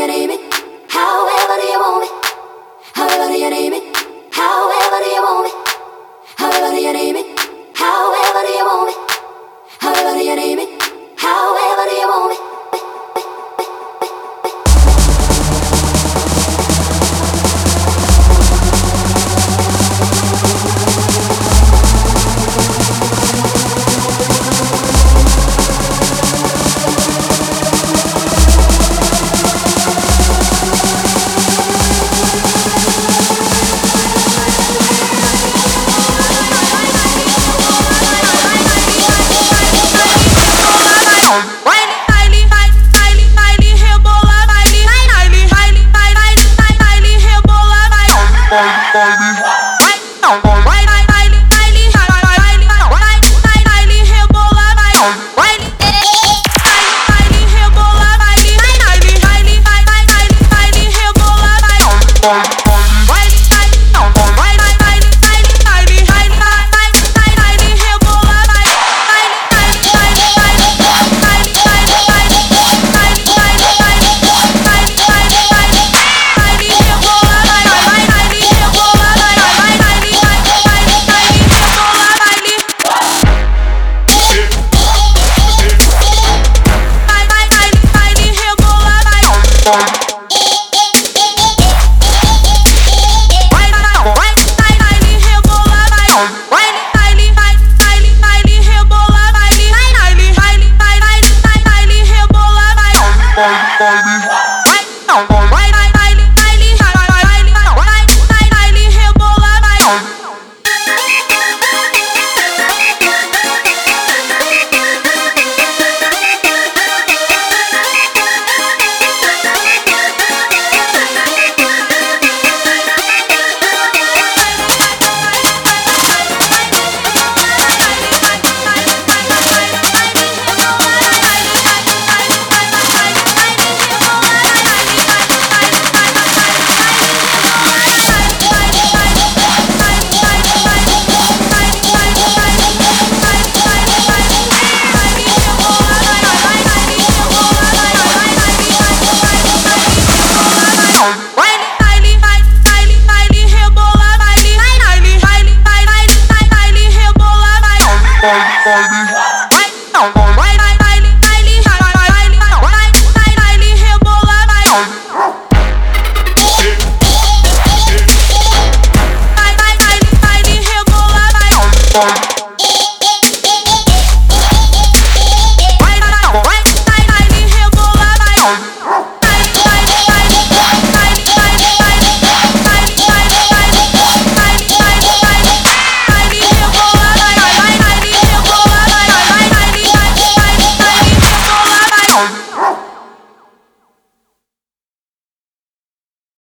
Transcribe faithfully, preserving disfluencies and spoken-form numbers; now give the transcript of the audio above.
you name it, however do you want it, however do you name it, however do you want it, however do you name it, however do you want it, however do you name it, however do you want it. Vai, vai, vai, vai, vai, vai, vai, vai, vai, vai, vai, rebolar, vai.